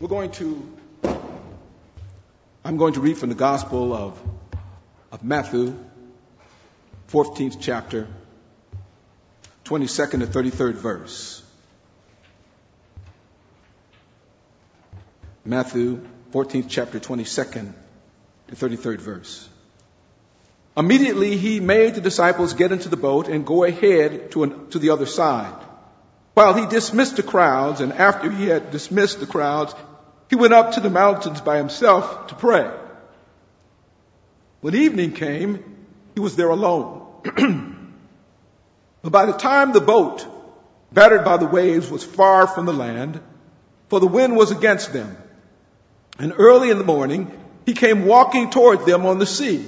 I'm going to read from the Gospel of Matthew, 14th chapter, 22nd to 33rd verse. Matthew, 14th chapter, 22nd to 33rd verse. Immediately he made the disciples get into the boat and go ahead to the other side, while he dismissed the crowds, and after he had dismissed the crowds, he went up to the mountains by himself to pray. When evening came, he was there alone. But by the time the boat, battered by the waves, was far from the land, for the wind was against them, and early in the morning he came walking toward them on the sea.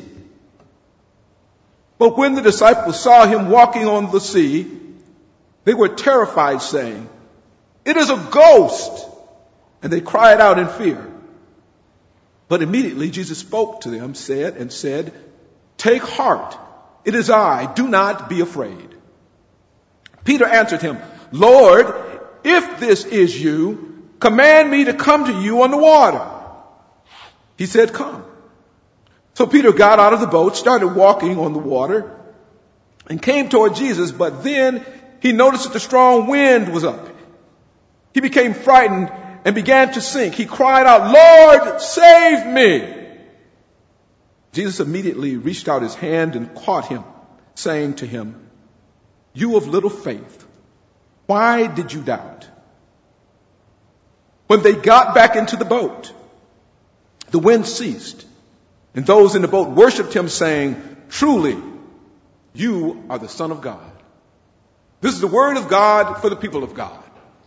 But when the disciples saw him walking on the sea, they were terrified, saying, "It is a ghost!" And they cried out in fear. But immediately Jesus spoke to them, said, "Take heart, it is I, do not be afraid." Peter answered him, "Lord, if this is you, command me to come to you on the water." He said, "Come." So Peter got out of the boat, started walking on the water, and came toward Jesus, but then he noticed that the strong wind was up. He became frightened and began to sink. He cried out, "Lord, save me!" Jesus immediately reached out his hand and caught him, saying to him, "You of little faith, why did you doubt?" When they got back into the boat, the wind ceased, and those in the boat worshiped him, saying, "Truly, you are the Son of God." This is the word of God for the people of God.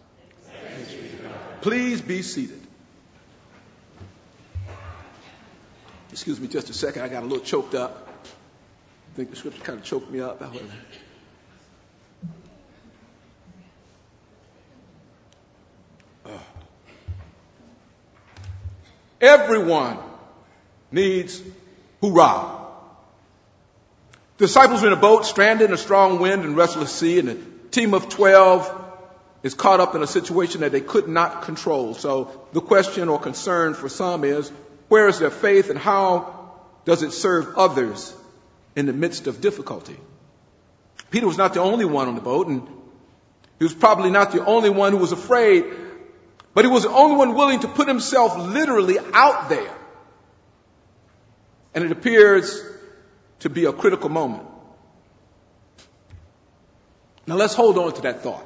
Please be seated. Excuse me just a second. I got a little choked up. I think the scripture kind of choked me up. Everyone needs hoorah. The disciples were in a boat, stranded in a strong wind and restless sea, and a team of 12 is caught up in a situation that they could not control. So the question or concern for some is, where is their faith and how does it serve others in the midst of difficulty? Peter was not the only one on the boat, and he was probably not the only one who was afraid, but he was the only one willing to put himself literally out there. And it appears to be a critical moment. Now let's hold on to that thought.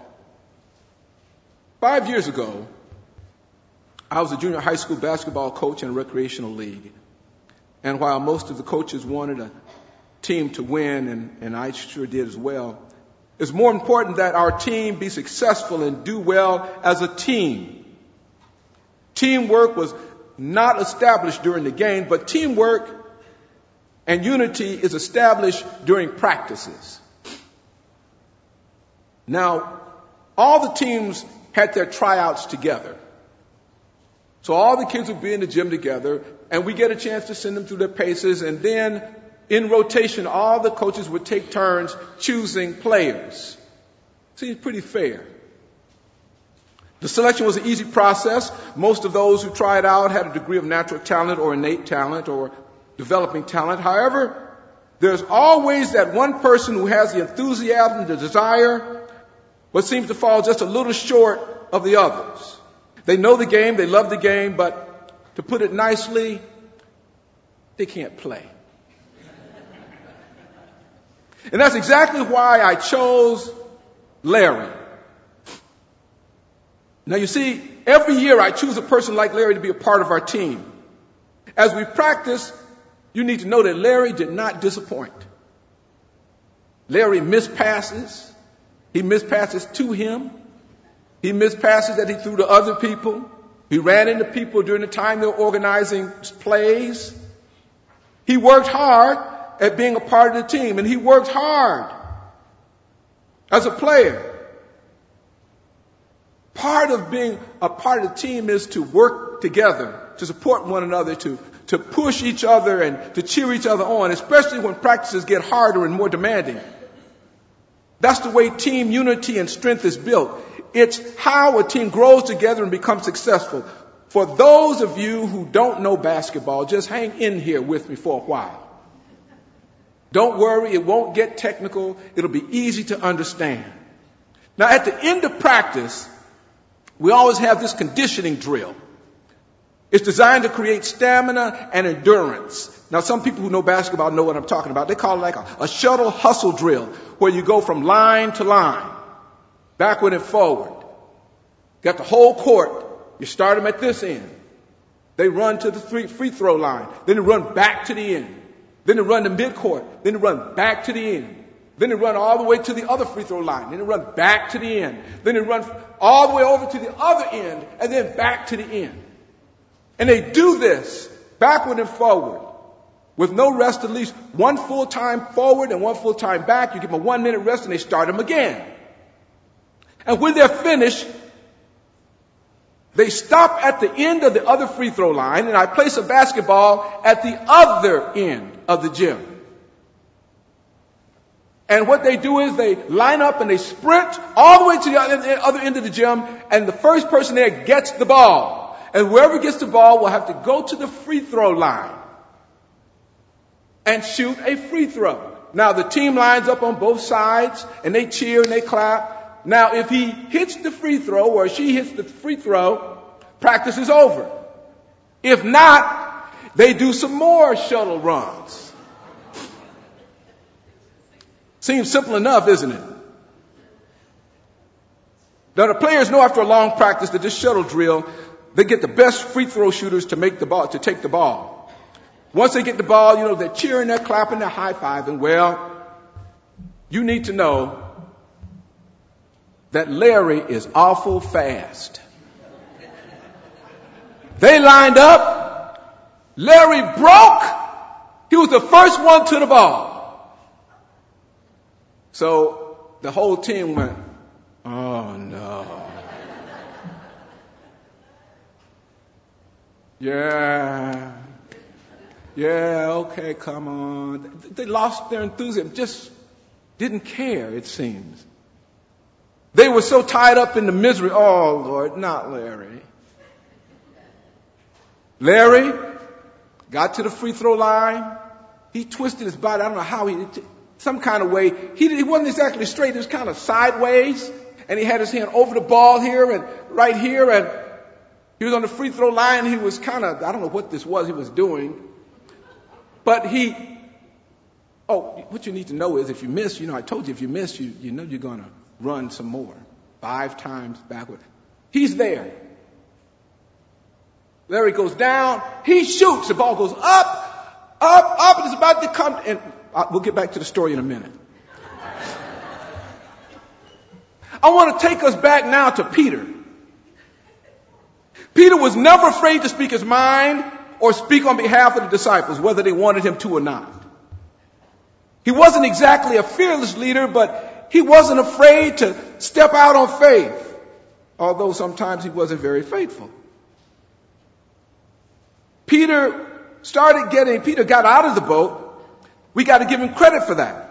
5 years ago, I was a junior high school basketball coach in a recreational league. And while most of the coaches wanted a team to win, and I sure did as well, it's more important that our team be successful and do well as a team. Teamwork was not established during the game, but teamwork and unity is established during practices. Now, all the teams had their tryouts together. So all the kids would be in the gym together, and we get a chance to send them through their paces, and then in rotation, all the coaches would take turns choosing players. Seems pretty fair. The selection was an easy process. Most of those who tried out had a degree of natural talent or innate talent or developing talent. However, there's always that one person who has the enthusiasm, the desire, but seems to fall just a little short of the others. They know the game, they love the game, but to put it nicely, they can't play. And that's exactly why I chose Larry. Now you see, every year I choose a person like Larry to be a part of our team. As we practice, you need to know that Larry did not disappoint. Larry missed passes. He missed passes to him. He missed passes that he threw to other people. He ran into people during the time they were organizing plays. He worked hard at being a part of the team, and he worked hard as a player. Part of being a part of the team is to work together, to support one another, to push each other and to cheer each other on, especially when practices get harder and more demanding. That's the way team unity and strength is built. It's how a team grows together and becomes successful. For those of you who don't know basketball, just hang in here with me for a while. Don't worry, it won't get technical. It'll be easy to understand. Now, at the end of practice, we always have this conditioning drill. It's designed to create stamina and endurance. Now, some people who know basketball know what I'm talking about. They call it like a shuttle hustle drill, where you go from line to line, backward and forward. Got the whole court. You start them at this end. They run to the free throw line. Then they run back to the end. Then they run to midcourt. Then they run back to the end. Then they run all the way to the other free throw line. Then they run back to the end. Then they run all the way over to the other end and then back to the end. And they do this backward and forward with no rest, at least one full time forward and one full time back. You give them a 1 minute rest and they start them again. And when they're finished, they stop at the end of the other free throw line, and I place a basketball at the other end of the gym. And what they do is they line up and they sprint all the way to the other end of the gym, and the first person there gets the ball. And whoever gets the ball will have to go to the free throw line and shoot a free throw. Now, the team lines up on both sides, and they cheer and they clap. Now, if he hits the free throw or she hits the free throw, practice is over. If not, they do some more shuttle runs. Seems simple enough, isn't it? Now, the players know after a long practice that this shuttle drill, they get the best free throw shooters to take the ball. Once they get the ball, they're cheering, they're clapping, they're high-fiving. Well, you need to know that Larry is awful fast. They lined up. Larry broke. He was the first one to the ball. So the whole team went, oh no. Yeah, okay, come on. They lost their enthusiasm, just didn't care, it seems. They were so tied up in the misery. Oh, Lord, not Larry. Larry got to the free throw line. He twisted his body. I don't know how some kind of way. He wasn't exactly straight. He was kind of sideways. And he had his hand over the ball here and right here. And he was on the free throw line. He was kind of, I don't know what this was he was doing. But what you need to know is if you miss, I told you if you miss, you know you're going to run some more. 5 times backward. He's there. Larry goes down. He shoots. The ball goes up, and it's about to come. And we'll get back to the story in a minute. I want to take us back now to Peter. Peter was never afraid to speak his mind or speak on behalf of the disciples, whether they wanted him to or not. He wasn't exactly a fearless leader, but he wasn't afraid to step out on faith, although sometimes he wasn't very faithful. Peter got out of the boat. We got to give him credit for that.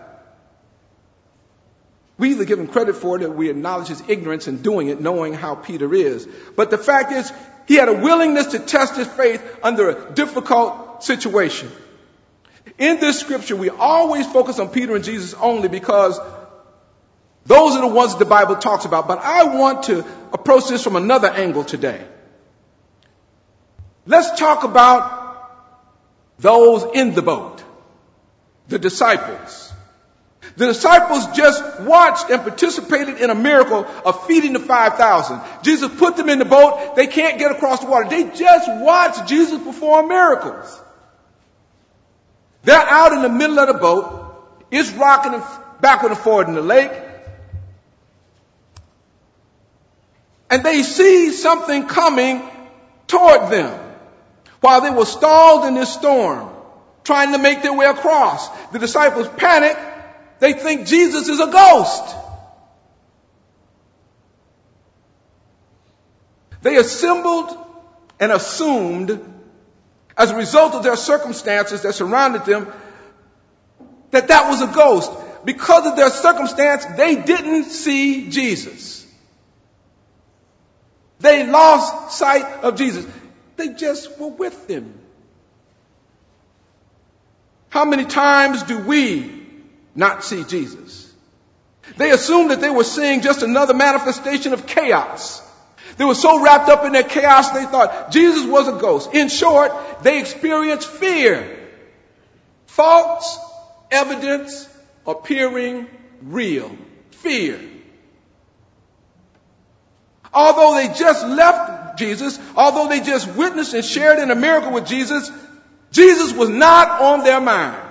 We either give him credit for it or we acknowledge his ignorance in doing it, knowing how Peter is. But the fact is, he had a willingness to test his faith under a difficult situation. In this scripture, we always focus on Peter and Jesus only because those are the ones the Bible talks about. But I want to approach this from another angle today. Let's talk about those in the boat, the disciples. The disciples just watched and participated in a miracle of feeding the 5,000. Jesus put them in the boat. They can't get across the water. They just watched Jesus perform miracles. They're out in the middle of the boat. It's rocking backward and forward in the lake. And they see something coming toward them. While they were stalled in this storm, trying to make their way across, the disciples panic. They think Jesus is a ghost. They assembled and assumed, as a result of their circumstances that surrounded them, that was a ghost. Because of their circumstance, they didn't see Jesus. They lost sight of Jesus. They just were with him. How many times do we not see Jesus? They assumed that they were seeing just another manifestation of chaos. They were so wrapped up in their chaos, they thought Jesus was a ghost. In short, they experienced fear. False evidence appearing real. Fear. Although they just left Jesus, although they just witnessed and shared in a miracle with Jesus, Jesus was not on their mind.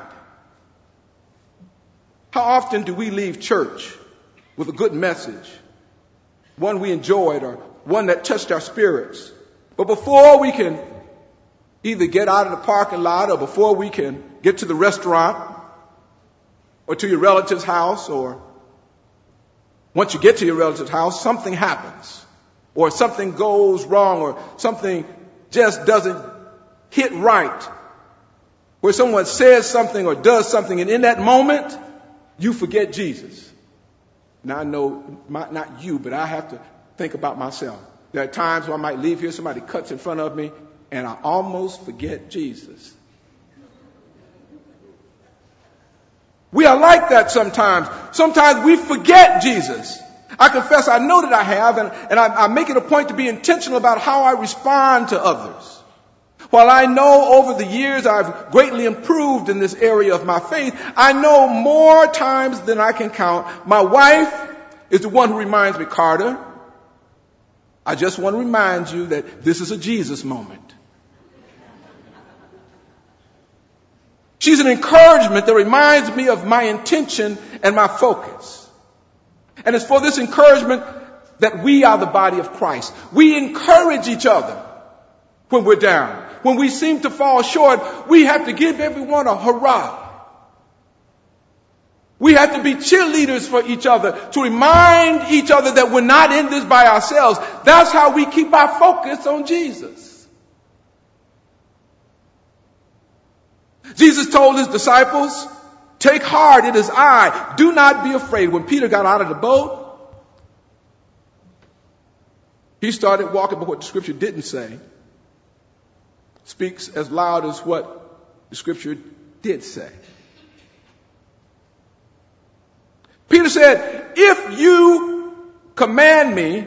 How often do we leave church with a good message, one we enjoyed or one that touched our spirits, but before we can either get out of the parking lot or before we can get to the restaurant or to your relative's house, or once you get to your relative's house, something happens or something goes wrong or something just doesn't hit right, where someone says something or does something, and in that moment, you forget Jesus. Now I know, not you, but I have to think about myself. There are times where I might leave here, somebody cuts in front of me, and I almost forget Jesus. We are like that sometimes. Sometimes we forget Jesus. I confess I know that I have, and I make it a point to be intentional about how I respond to others. While I know over the years I've greatly improved in this area of my faith, I know more times than I can count. My wife is the one who reminds me, Carter, I just want to remind you that this is a Jesus moment. She's an encouragement that reminds me of my intention and my focus. And it's for this encouragement that we are the body of Christ. We encourage each other when we're down. When we seem to fall short, we have to give everyone a hurrah. We have to be cheerleaders for each other, to remind each other that we're not in this by ourselves. That's how we keep our focus on Jesus. Jesus told his disciples, take heart, it is I. Do not be afraid. When Peter got out of the boat, he started walking, but what the scripture didn't say speaks as loud as what the scripture did say. Peter said, if you command me,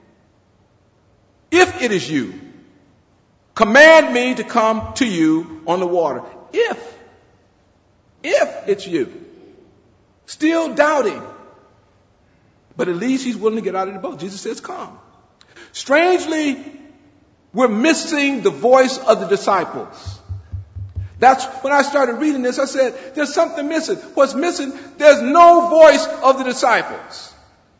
if it is you, command me to come to you on the water. If it's you. Still doubting. But at least he's willing to get out of the boat. Jesus says, come. Strangely, we're missing the voice of the disciples. That's when I started reading this, I said, there's something missing. What's missing? There's no voice of the disciples.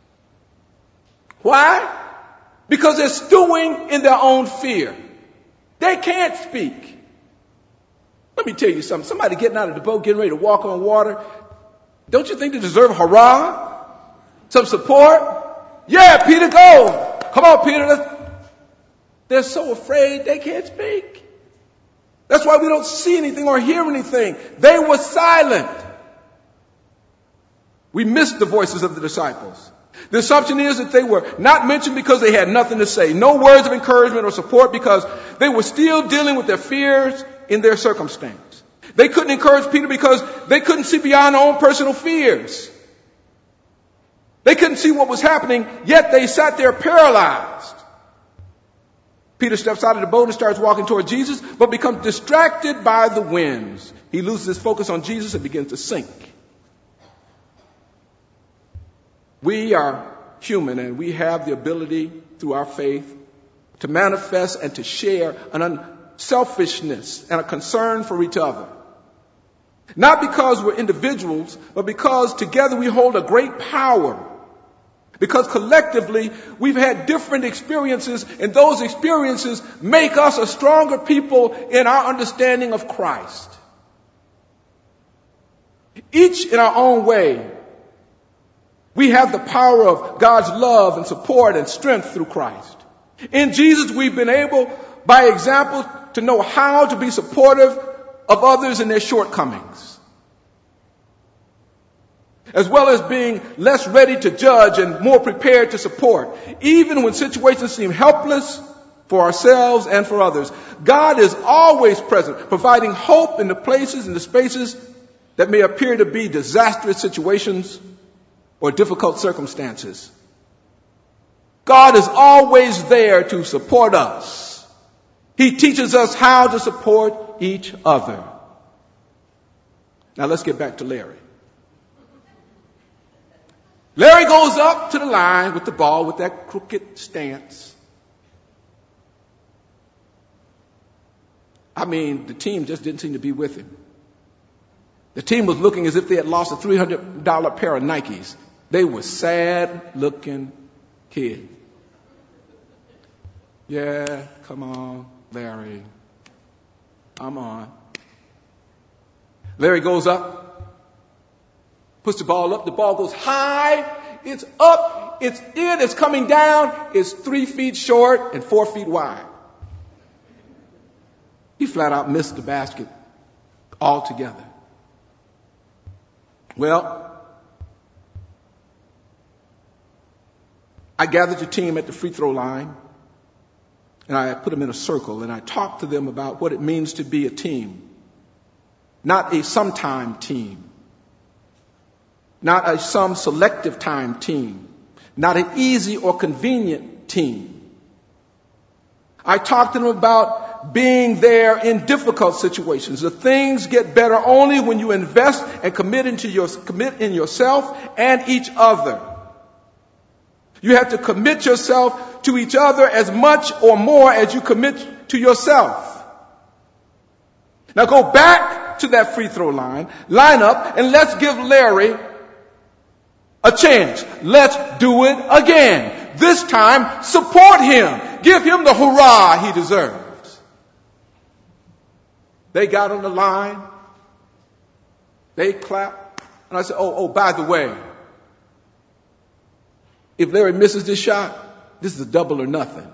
Why? Because they're stewing in their own fear. They can't speak. Let me tell you something. Somebody getting out of the boat, getting ready to walk on water, don't you think they deserve hurrah? Some support? Yeah, Peter, go. Come on, Peter. They're so afraid they can't speak. That's why we don't see anything or hear anything. They were silent. We missed the voices of the disciples. The assumption is that they were not mentioned because they had nothing to say. No words of encouragement or support because they were still dealing with their fears in their circumstance. They couldn't encourage Peter because they couldn't see beyond their own personal fears. They couldn't see what was happening, yet they sat there paralyzed. Peter steps out of the boat and starts walking toward Jesus, but becomes distracted by the winds. He loses his focus on Jesus and begins to sink. We are human, and we have the ability through our faith to manifest and to share an unselfishness and a concern for each other. Not because we're individuals, but because together we hold a great power. Because collectively, we've had different experiences, and those experiences make us a stronger people in our understanding of Christ. Each in our own way, we have the power of God's love and support and strength through Christ. In Jesus, we've been able, by example, to know how to be supportive of others in their shortcomings, as well as being less ready to judge and more prepared to support, even when situations seem helpless for ourselves and for others. God is always present, providing hope in the places and the spaces that may appear to be disastrous situations or difficult circumstances. God is always there to support us. He teaches us how to support each other. Now let's get back to Larry. Larry goes up to the line with the ball with that crooked stance. I mean, the team just didn't seem to be with him. The team was looking as if they had lost a $300 pair of Nikes. They were sad-looking kids. Yeah, come on, Larry. I'm on. Larry goes up, puts the ball up. The ball goes high. It's up. It's in. It's coming down. It's 3 feet short and 4 feet wide. He flat out missed the basket altogether. Well, I gathered the team at the free throw line, and I put them in a circle, and I talked to them about what it means to be a team. Not a sometime team. Not a some selective time team. Not an easy or convenient team. I talked to them about being there in difficult situations. The things get better only when you invest and commit in yourself and each other. You have to commit yourself to each other as much or more as you commit to yourself. Now go back to that free throw line up, and let's give Larry a chance. Let's do it again. This time, support him. Give him the hurrah he deserves. They got on the line. They clapped. And I said, oh, by the way, if Larry misses this shot, this is a double or nothing.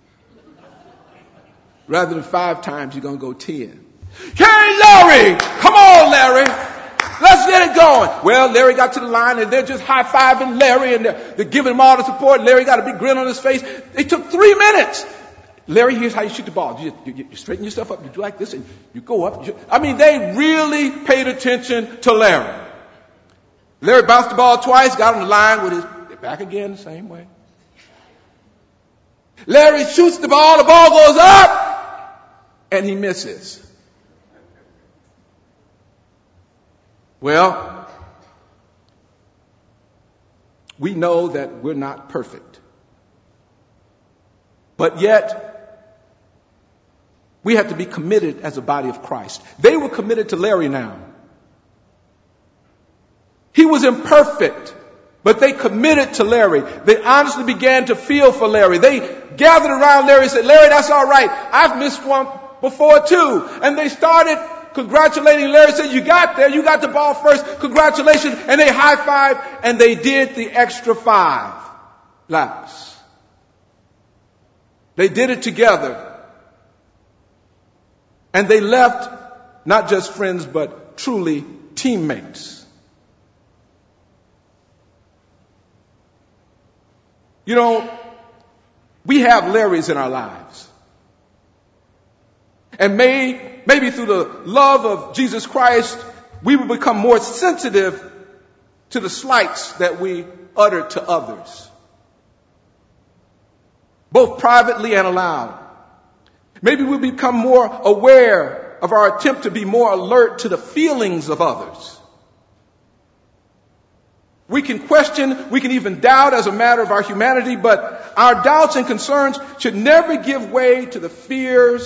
Rather than 5 times, you're going to go 10. Hey, Larry! Come on, Larry! Let's get it going. Well, Larry got to the line, and they're just high-fiving Larry, and they're giving him all the support. Larry got a big grin on his face. It took 3 minutes. Larry, here's how you shoot the ball. You straighten yourself up. You do like this, and you go up. They really paid attention to Larry. Larry bounced the ball twice, got on the line with his back again the same way. Larry shoots the ball goes up, and he misses. Well, we know that we're not perfect. But yet, we have to be committed as a body of Christ. They were committed to Larry now. He was imperfect, but they committed to Larry. They honestly began to feel for Larry. They gathered around Larry and said, Larry, that's all right. I've missed one before too. And they started congratulating Larry, said, you got there, you got the ball first, congratulations. And they high-fived, and they did the extra 5 laps. They did it together. And they left not just friends, but truly teammates. You know, we have Larrys in our lives. And maybe through the love of Jesus Christ, we will become more sensitive to the slights that we utter to others, both privately and aloud. Maybe we'll become more aware of our attempt to be more alert to the feelings of others. We can question, we can even doubt as a matter of our humanity, but our doubts and concerns should never give way to the fears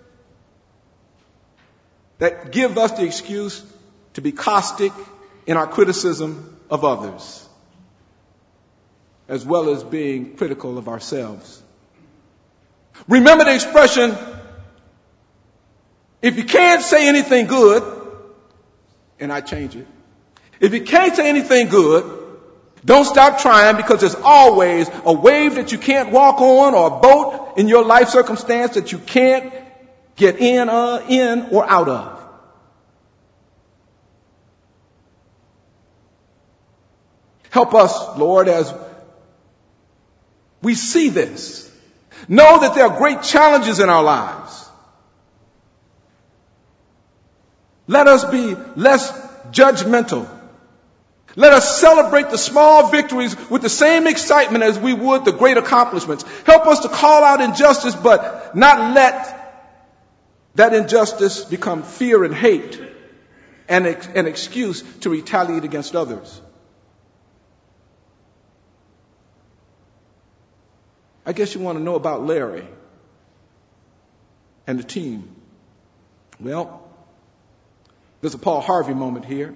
that give us the excuse to be caustic in our criticism of others, as well as being critical of ourselves. Remember the expression, if you can't say anything good, and I change it, if you can't say anything good, don't stop trying, because there's always a wave that you can't walk on or a boat in your life circumstance that you can't get in or out of. Help us, Lord, as we see this. Know that there are great challenges in our lives. Let us be less judgmental. Let us celebrate the small victories with the same excitement as we would the great accomplishments. Help us to call out injustice, but not let that injustice become fear and hate and an excuse to retaliate against others. I guess you want to know about Larry and the team. Well, there's a Paul Harvey moment here.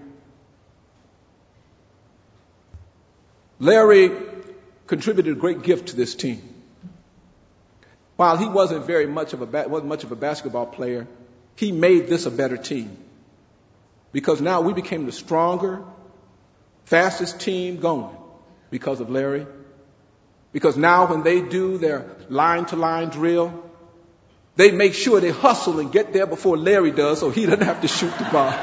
Larry contributed a great gift to this team. While he wasn't much of a basketball player, he made this a better team. Because now we became the stronger, fastest team going because of Larry. Because now when they do their line-to-line drill, they make sure they hustle and get there before Larry does so he doesn't have to shoot the ball.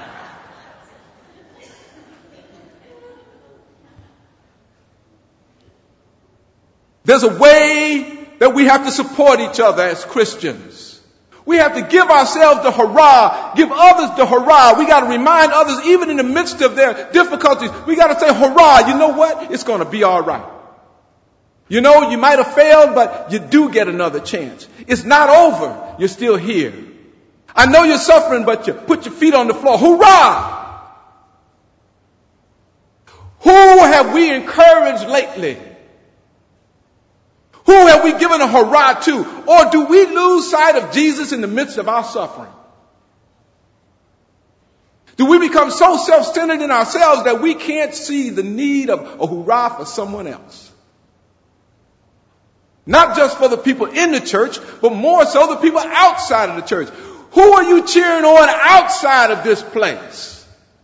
There's a way that we have to support each other as Christians. We have to give ourselves the hurrah, give others the hurrah. We got to remind others, even in the midst of their difficulties, we got to say, hurrah, you know what? It's going to be all right. You know, you might have failed, but you do get another chance. It's not over. You're still here. I know you're suffering, but you put your feet on the floor. Hurrah! Who have we encouraged lately? Who have we given a hurrah to? Or do we lose sight of Jesus in the midst of our suffering? Do we become so self-centered in ourselves that we can't see the need of a hurrah for someone else? Not just for the people in the church, but more so the people outside of the church. Who are you cheering on outside of this place?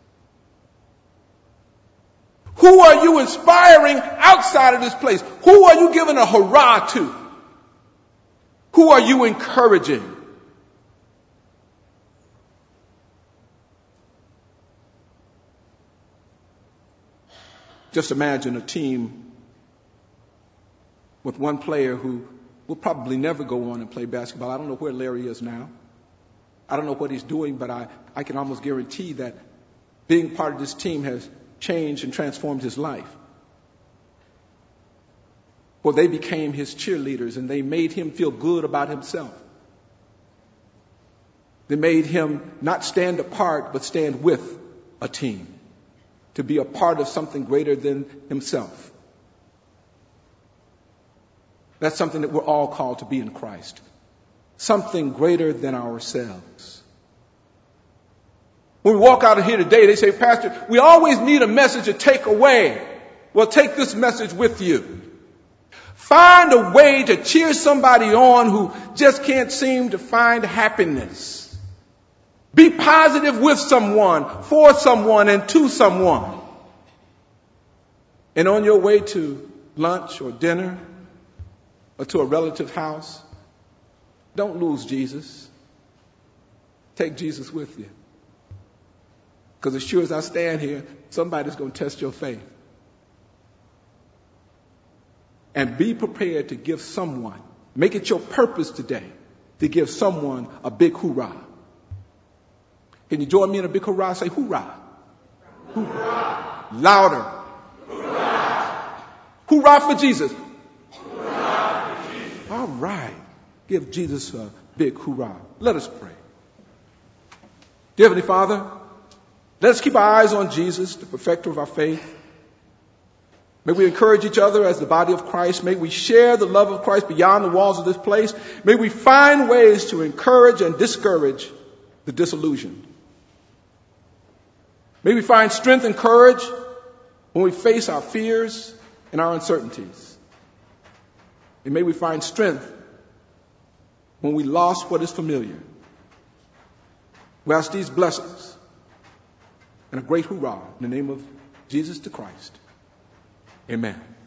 Who are you inspiring outside of this place? Who are you giving a hurrah to? Who are you encouraging? Just imagine a team with one player who will probably never go on and play basketball. I don't know where Larry is now. I don't know what he's doing, but I can almost guarantee that being part of this team has changed and transformed his life. For they became his cheerleaders and they made him feel good about himself. They made him not stand apart, but stand with a team, to be a part of something greater than himself. That's something that we're all called to be in Christ. Something greater than ourselves. When we walk out of here today, they say, Pastor, we always need a message to take away. Well, take this message with you. Find a way to cheer somebody on who just can't seem to find happiness. Be positive with someone, for someone, and to someone. And on your way to lunch or dinner or to a relative's house, don't lose Jesus. Take Jesus with you. Because as sure as I stand here, somebody's going to test your faith. And be prepared to give someone, make it your purpose today, to give someone a big hoorah. Can you join me in a big hurrah? Say hoorah. Hoorah. Louder. Hoorah. Hoorah for Jesus. Hoorah for Jesus. All right. Give Jesus a big hoorah. Let us pray. Dear Heavenly Father, let us keep our eyes on Jesus, the perfecter of our faith. May we encourage each other as the body of Christ. May we share the love of Christ beyond the walls of this place. May we find ways to encourage and discourage the disillusioned. May we find strength and courage when we face our fears and our uncertainties. And may we find strength when we lost what is familiar. We ask these blessings and a great hoorah in the name of Jesus the Christ. Amen.